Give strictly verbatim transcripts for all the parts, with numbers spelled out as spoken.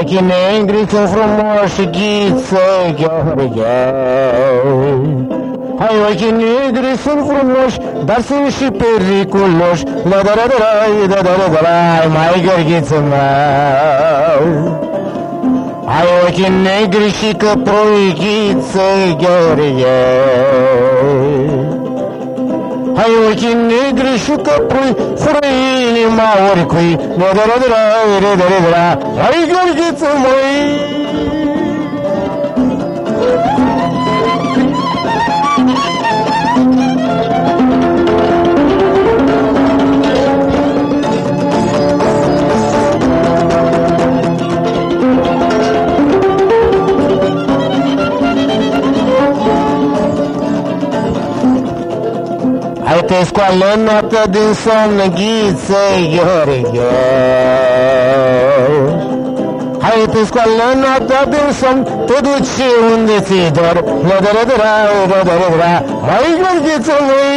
ochii negri sunt frumoși, ghiță, gheorgheu. Hai, ochii negri sunt frumoși, dar sunt și periculoși. La da da da da da da da da, mai gărghiță meu. Hai, ochii negri și căprui, ghiță, gheorgheu. Hai, ochii negri și căprui, fără inima oricui. La da da da da da da da, mai gărghiță măi. Hai, te scoală noaptea din somn, ghiță, Gheorghe. Hai, te scoală noaptea din somn, te duci unde ți-i dor. La da da da da da da da, mai gărghiță măi.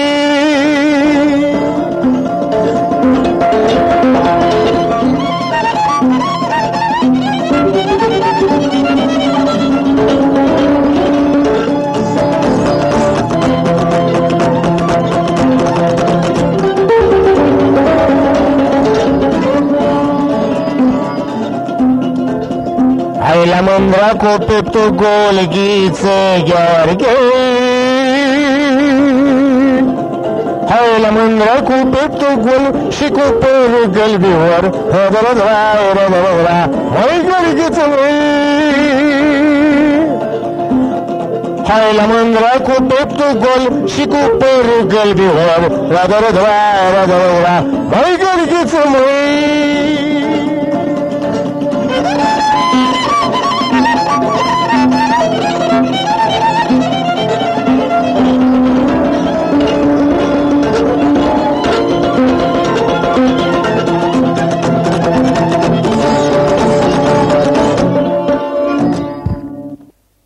Hai, la mândra cu peptul gol, ghiță, Gheorghe. Hai, la mândra cu peptul gol și cu părul gălbior. Da da da da da da da, hai gărghiță măi. Hai, la mândra cu peptul gol și cu părul gălbior. Da da da da da da da, hai gărghiță măi.